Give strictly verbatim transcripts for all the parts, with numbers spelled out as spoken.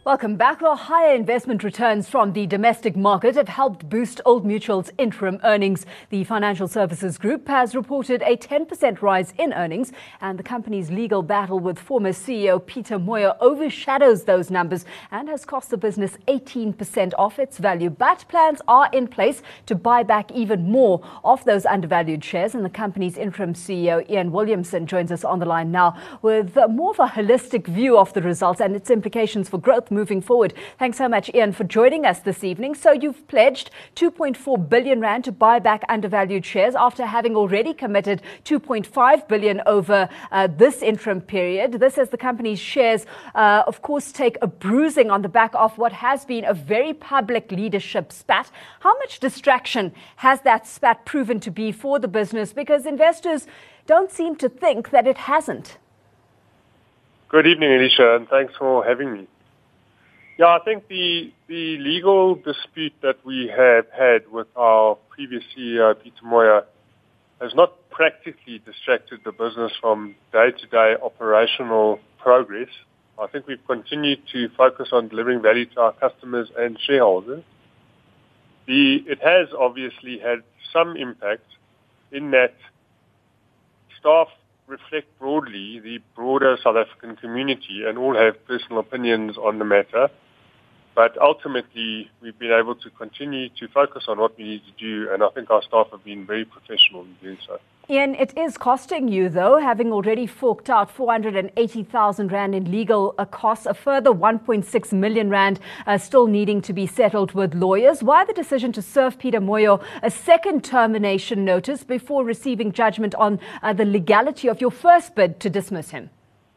Welcome back. Well, higher investment returns from the domestic market have helped boost Old Mutual's interim earnings. The financial services group has reported a ten percent rise in earnings, and the company's legal battle with former C E O Peter Moyo overshadows those numbers and has cost the business eighteen percent off its value. But plans are in place to buy back even more of those undervalued shares, and the company's interim C E O Ian Williamson joins us on the line now with more of a holistic view of the results and its implications for growth moving forward. Thanks so much, Ian, for joining us this evening. So you've pledged two point four billion rand to buy back undervalued shares after having already committed two point five billion over uh, this interim period. This as the company's shares, uh, of course, take a bruising on the back of what has been a very public leadership spat. How much distraction has that spat proven to be for the business? Because investors don't seem to think that it hasn't. Good evening, Alicia, and thanks for having me. Yeah, I think the the legal dispute that we have had with our previous C E O, Peter Moyo, has not practically distracted the business from day-to-day operational progress. I think we've continued to focus on delivering value to our customers and shareholders. The, it has obviously had some impact in that staff reflect broadly the broader South African community and all have personal opinions on the matter. But ultimately, we've been able to continue to focus on what we need to do, and I think our staff have been very professional in doing so. Ian, it is costing you, though, having already forked out four hundred eighty thousand rand in legal uh, costs, a further one point six million rand uh, still needing to be settled with lawyers. Why the decision to serve Peter Moyo a second termination notice before receiving judgment on uh, the legality of your first bid to dismiss him?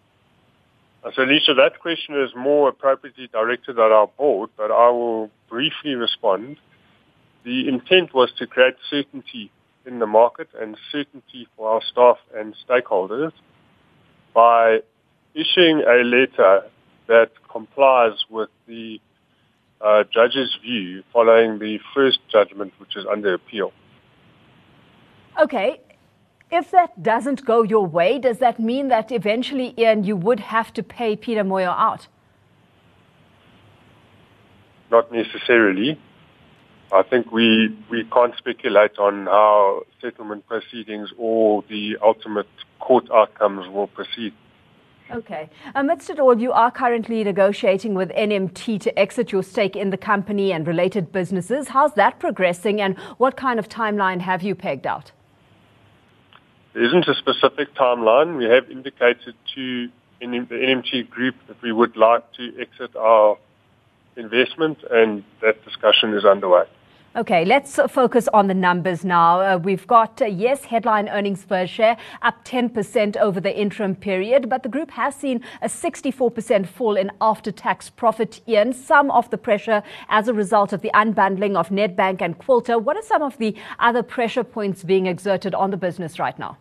So, Alicia, that question is more appropriately directed at our board, but I will briefly respond. The intent was to create certainty in the market and certainty for our staff and stakeholders by issuing a letter that complies with the uh, judge's view following the first judgment, which is under appeal. Okay. If that doesn't go your way, does that mean that eventually, Ian, you would have to pay Peter Moyo out? Not necessarily. I think we we can't speculate on how settlement proceedings or the ultimate court outcomes will proceed. Okay. Amidst it all, you are currently negotiating with N M T to exit your stake in the company and related businesses. How's that progressing, and what kind of timeline have you pegged out? There isn't a specific timeline. We have indicated to the N M T group that we would like to exit our investment, and that discussion is underway. Okay, let's focus on the numbers now. Uh, we've got, uh, yes, headline earnings per share up ten percent over the interim period, but the group has seen a sixty-four percent fall in after-tax profit, Ian. Some of the pressure as a result of the unbundling of Nedbank and Quilter. What are some of the other pressure points being exerted on the business right now?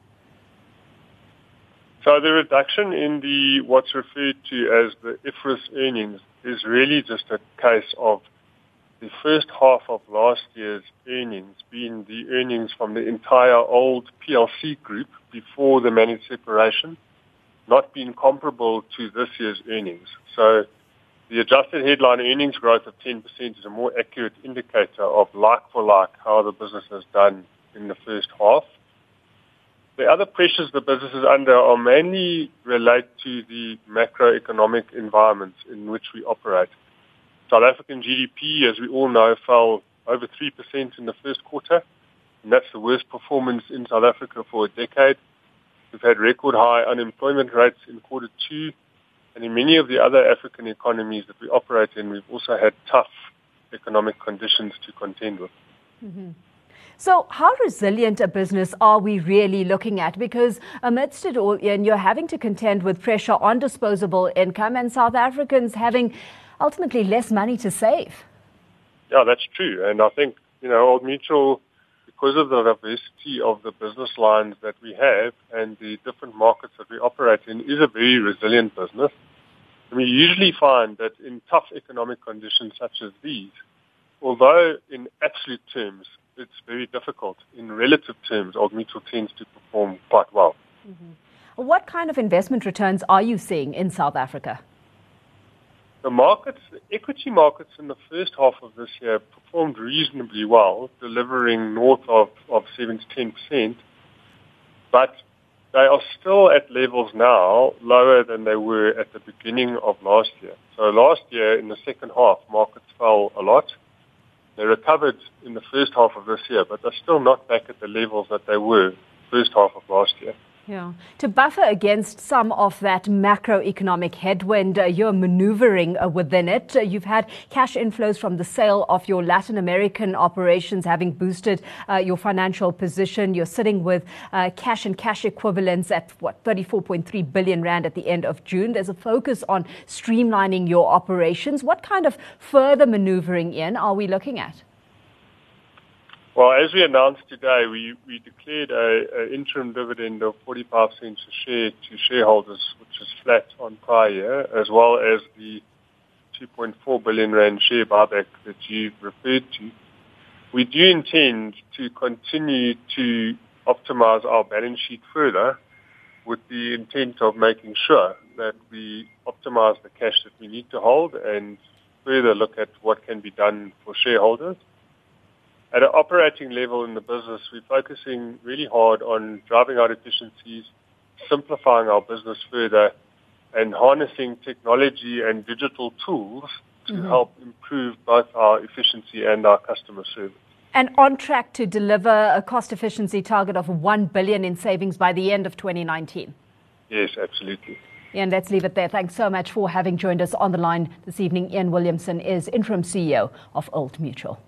So the reduction in the what's referred to as the I F R S earnings is really just a case of the first half of last year's earnings being the earnings from the entire old P L C group before the managed separation, not being comparable to this year's earnings. So the adjusted headline earnings growth of ten percent is a more accurate indicator of like-for-like how the business has done in the first half. The other pressures the business is under are mainly relate to the macroeconomic environment in which we operate. South African G D P, as we all know, fell over three percent in the first quarter, and that's the worst performance in South Africa for a decade. We've had record high unemployment rates in quarter two, and in many of the other African economies that we operate in, we've also had tough economic conditions to contend with. Mm-hmm. So how resilient a business are we really looking at? Because amidst it all, Ian, you're having to contend with pressure on disposable income and South Africans having ultimately less money to save. Yeah, that's true. And I think, you know, Old Mutual, because of the diversity of the business lines that we have and the different markets that we operate in, is a very resilient business. And we usually find that in tough economic conditions such as these, although in absolute terms it's very difficult, in relative terms, Old Mutual tends to perform quite well. Mm-hmm. What kind of investment returns are you seeing in South Africa? the markets, the equity markets in the first half of this year performed reasonably well, delivering north of, of seven to ten percent. But they are still at levels now lower than they were at the beginning of last year. So last year, in the second half, markets fell a lot. They recovered in the first half of this year, but they're still not back at the levels that they were first half of last year. Yeah. To buffer against some of that macroeconomic headwind, uh, you're maneuvering uh, within it. Uh, you've had cash inflows from the sale of your Latin American operations having boosted uh, your financial position. You're sitting with uh, cash and cash equivalents at, what, thirty-four point three billion rand at the end of June. There's a focus on streamlining your operations. What kind of further maneuvering, Ian, are we looking at? Well, as we announced today, we, we declared an interim dividend of forty-five cents a share to shareholders, which is flat on prior year, as well as the two point four billion rand share buyback that you referred to. We do intend to continue to optimize our balance sheet further with the intent of making sure that we optimize the cash that we need to hold and further look at what can be done for shareholders. At an operating level in the business, we're focusing really hard on driving out efficiencies, simplifying our business further, and harnessing technology and digital tools to mm-hmm. help improve both our efficiency and our customer service. And on track to deliver a cost efficiency target of one billion in savings by the end of twenty nineteen. Yes, absolutely. Ian, let's leave it there. Thanks so much for having joined us on the line this evening. Ian Williamson is Interim C E O of Old Mutual.